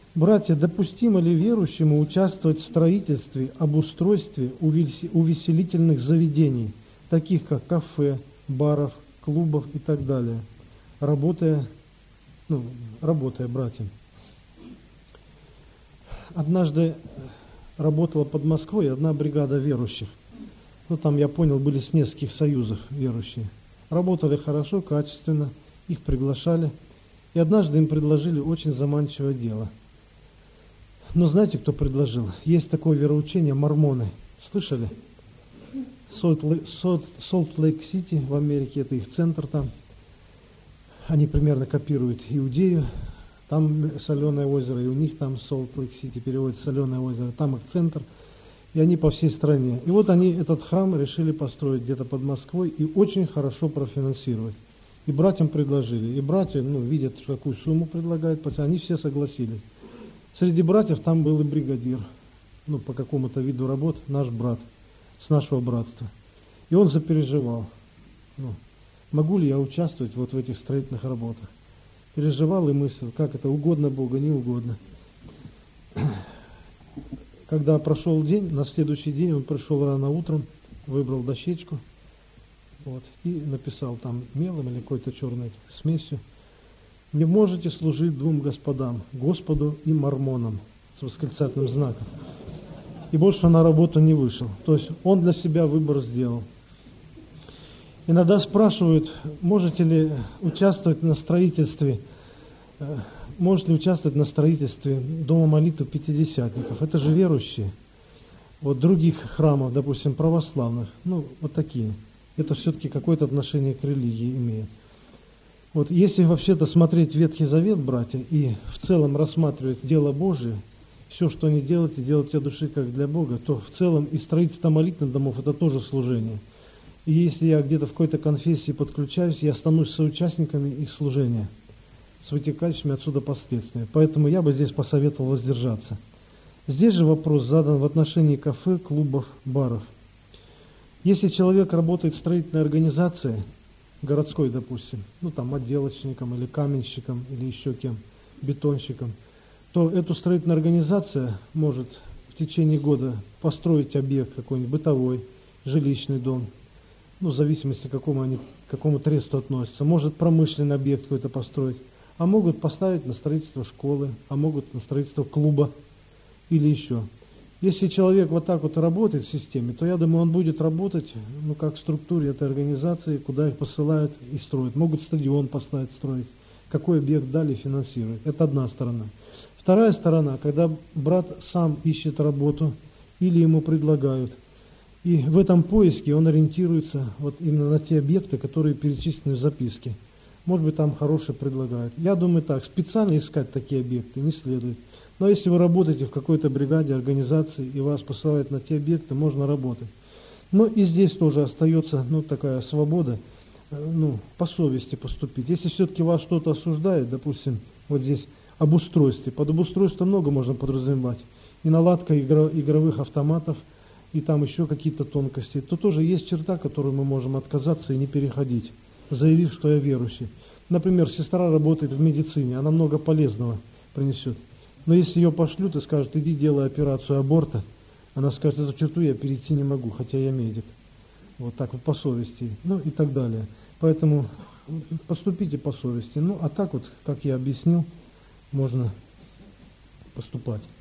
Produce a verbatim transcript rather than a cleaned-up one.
Братья, допустимо ли верующему участвовать в строительстве, обустройстве увеселительных заведений, таких как кафе, баров, клубов и так далее, работая, ну, работая, братья? Однажды работала под Москвой одна бригада верующих. Ну, там, я понял, были с нескольких союзов верующие. Работали хорошо, качественно, их приглашали. И однажды им предложили очень заманчивое дело. Но знаете, кто предложил? Есть такое вероучение мормоны. Слышали? Солт-Лейк-Сити в Америке, это их центр там. Они примерно копируют Иудею. Там соленое озеро, и у них там Солт-Лейк-Сити переводится соленое озеро. Там их центр. И они по всей стране. И вот они этот храм решили построить где-то под Москвой и очень хорошо профинансировать. И братьям предложили. И братья, ну, видят, какую сумму предлагают, они все согласились. Среди братьев там был и бригадир, ну, по какому-то виду работ, наш брат, с нашего братства. И он запереживал, ну, могу ли я участвовать вот в этих строительных работах. Переживал и мыслил, как это, угодно Богу, не угодно. Когда прошел день, на следующий день он пришел рано утром, выбрал дощечку, вот, и написал там мелом или какой-то черной смесью: «Не можете служить двум господам, Господу и мормонам», с восклицательным знаком. И больше на работу не вышел. То есть он для себя выбор сделал. Иногда спрашивают, можете ли участвовать на строительстве, может ли участвовать на строительстве дома молитвы пятидесятников. Это же верующие. Вот других храмов, допустим, православных, ну, вот такие. Это все-таки какое-то отношение к религии имеет. Вот если вообще-то смотреть Ветхий Завет, братья, и в целом рассматривать дело Божие, все, что они делают, и делать для души как для Бога, то в целом и строительство молитвенных домов – это тоже служение. И если я где-то в какой-то конфессии подключаюсь, я становлюсь соучастниками их служения, с вытекающими отсюда последствиями. Поэтому я бы здесь посоветовал воздержаться. Здесь же вопрос задан в отношении кафе, клубов, баров. Если человек работает в строительной организации, городской, допустим, ну там отделочником или каменщиком, или еще кем, бетонщиком, то эту строительная организация может в течение года построить объект какой-нибудь бытовой, жилищный дом, ну в зависимости, к какому они, к какому тресту относятся, может промышленный объект какой-то построить, а могут поставить на строительство школы, а могут на строительство клуба или еще. Если человек вот так вот работает в системе, то я думаю, он будет работать, ну, как в структуре этой организации, куда их посылают и строят. Могут стадион послать строить, какой объект дали финансировать. Это одна сторона. Вторая сторона, когда брат сам ищет работу или ему предлагают, и в этом поиске он ориентируется вот именно на те объекты, которые перечислены в записке. Может быть, там хорошие предлагают. Я думаю так, специально искать такие объекты не следует. Но если вы работаете в какой-то бригаде, организации, и вас посылают на те объекты, можно работать. Но и здесь тоже остается, ну, такая свобода, ну, по совести поступить. Если все-таки вас что-то осуждает, допустим, вот здесь обустройстве, под обустройство много можно подразумевать, и наладка игро, игровых автоматов, и там еще какие-то тонкости, то тоже есть черта, которую мы можем отказаться и не переходить, заявив, что я верующий. Например, сестра работает в медицине, она много полезного принесет. Но если ее пошлют и скажут, иди делай операцию аборта, она скажет, эту черту я перейти не могу, хотя я медик. Вот так вот по совести, ну и так далее. Поэтому поступите по совести. Ну а так вот, как я объяснил, можно поступать.